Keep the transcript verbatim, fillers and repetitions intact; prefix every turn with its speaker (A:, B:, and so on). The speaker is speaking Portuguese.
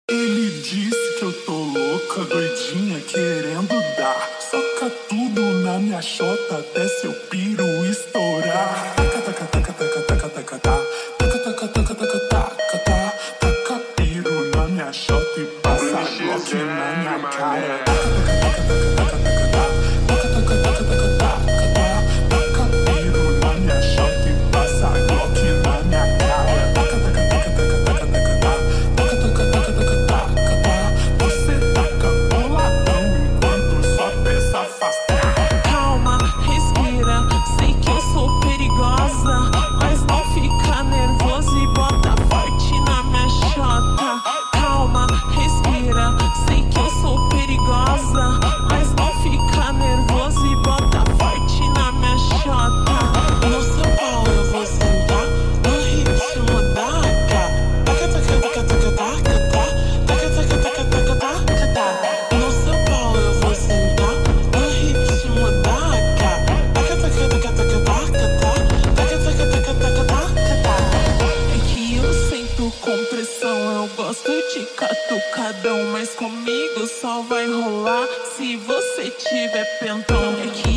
A: Ele disse que eu tô louca, doidinha, querendo dar. Soca tudo na minha chota até seu piro estourar. Taca, taca, taca, taca, taca, taca, taca, taca, taca, taca, taca, taca, taca, taca piro na minha chota e passa Glock na minha cara. Taca, taca, taca, taca, taca, taca, taca, taca, taca, taca, taca piro na minha chota e passa Glock na minha cara. Taca, taca, taca, taca, taca, taca, taca, taca, taca, taca, taca, você taca boladão enquanto sua peça afasta.
B: Calma, respira, sei que eu sou perigosa, mas não fica nervoso e bota forte na minha chota. Calma, respira, sei que eu sou perigosa, mas não fica nervoso e bota forte na minha chota. No seu pau eu vou sentar, no ritmo da A K. Taca, taca, taca, taca, taca, taca, taca, taca, taca, taca, taca. No seu pau eu vou sentar, no ritmo da A K. Taca, taca, taca, taca, taca, taca, taca, taca, taca, taca, taca. É que eu sinto com pressão, eu gosto de catucadão, mas comigo só vai rolar se você tiver pentão. É que